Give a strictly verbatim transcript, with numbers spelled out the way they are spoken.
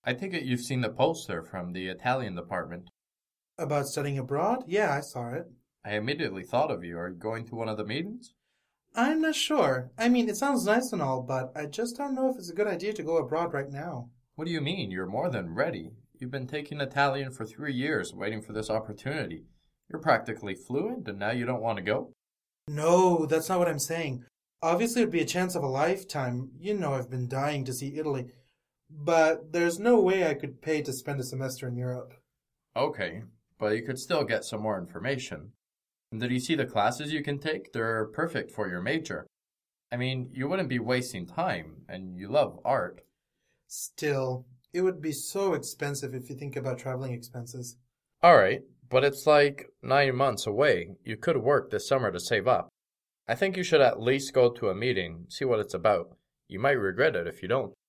I take it you've seen the poster from the Italian department. About studying abroad? Yeah, I saw it. I immediately thought of you. Are you going to one of the meetings? I'm not sure. I mean, it sounds nice and all, but I just don't know if it's a good idea to go abroad right now. What do you mean? You're more than ready. You've been taking Italian for three years, waiting for this opportunity. You're practically fluent, and now you don't want to go? No, that's not what I'm saying. Obviously, it'd be a chance of a lifetime. You know, I've been dying to see Italy. But there's no way I could pay to spend a semester in Europe. Okay, but you could still get some more information. And did you see the classes you can take? They're perfect for your major. I mean, you wouldn't be wasting time, and you love art. Still, it would be so expensive if you think about traveling expenses. All right, but it's like nine months away. You could work this summer to save up. I think you should at least go to a meeting, see what it's about. You might regret it if you don't.